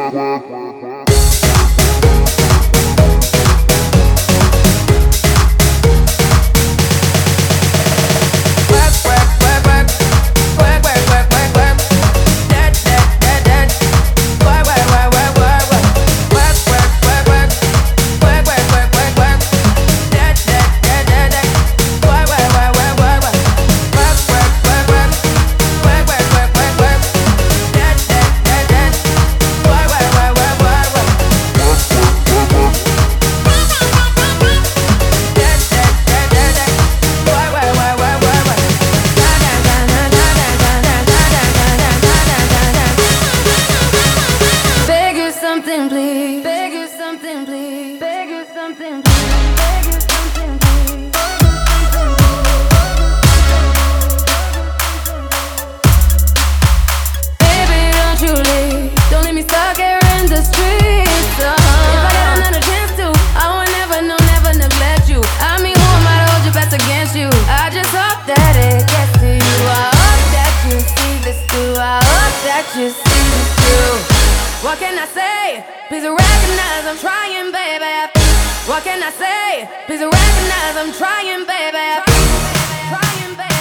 What can I say? Please recognize I'm trying, baby. What can I say? Please recognize I'm trying, baby. Trying, baby.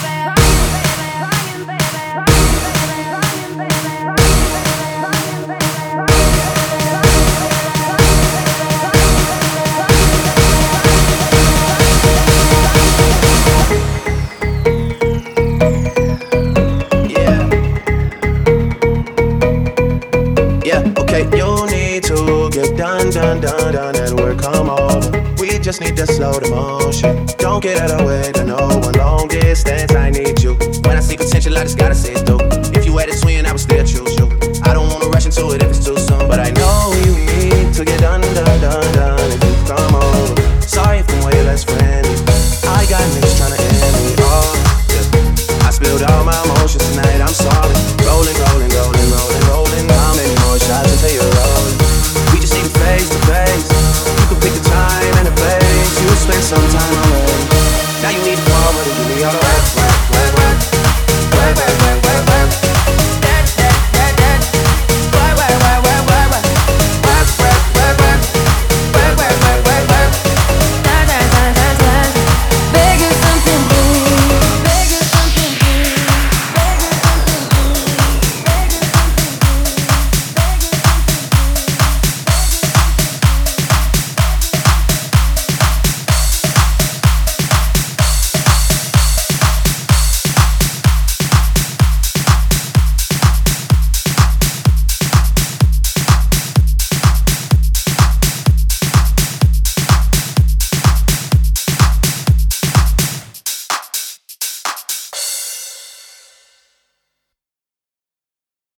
You need to get done, that work, come over. We just need to slow the motion. Don't get out of the way to no one. Long distance, I need you. When I see potential, I just gotta see it through. If you had a swing, I would still choose you. I don't wanna rush into it if it's